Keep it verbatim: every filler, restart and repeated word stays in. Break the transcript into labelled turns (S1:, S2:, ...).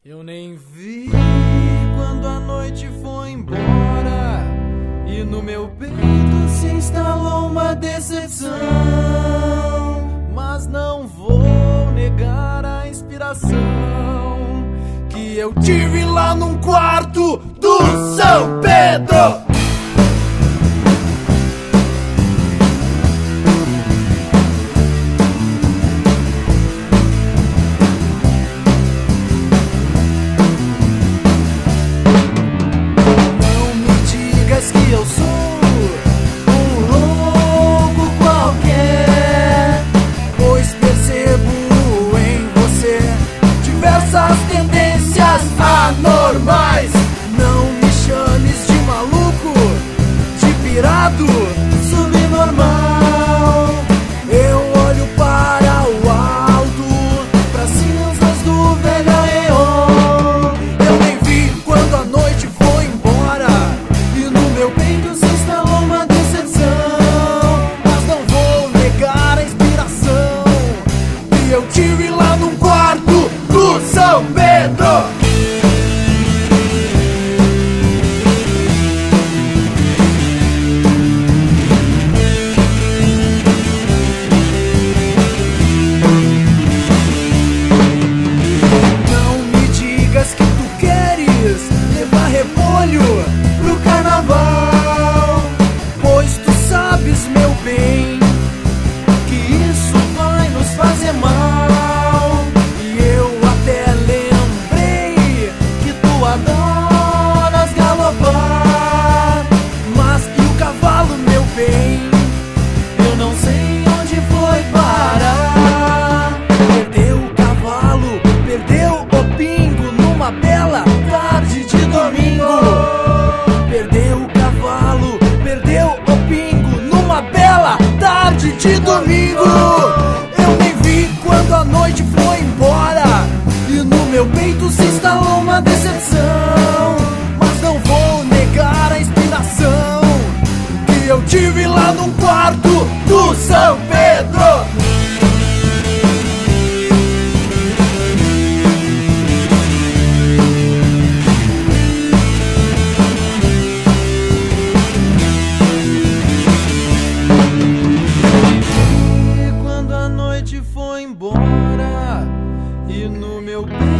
S1: Eu nem vi quando a noite foi embora e no meu peito se instalou uma decepção. Mas não vou negar a inspiração que eu tive lá num quarto do São Pedro. Que eu sou um louco qualquer, pois percebo em você diversas tendências anormais. Não me chames de maluco, de pirado, subnormal. Eu olho para o alto, para cinzas do velho Aeon. Eu nem vi quando a noite foi embora e no meu peito se instalou uma decepção. Mas não vou negar a inspiração que eu tive lá num quarto do São Pedro. Não me digas que tu queres levar repolho pro carnaval, pois tu sabes, meu bem, que isso vai nos fazer mal. E eu até lembrei que tu adoras galopar, mas e o cavalo, meu bem? Eu não sei onde foi parar. Perdeu o cavalo, perdeu o pingo numa bela tarde de domingo. Perdeu o cavalo, perdeu o pingo numa bela tarde de domingo. Eu nem vi quando a noite foi embora e no meu peito se instalou uma decepção. Mas não vou negar a inspiração que eu tive lá num quarto do São Pedro. Foi embora e no meu peito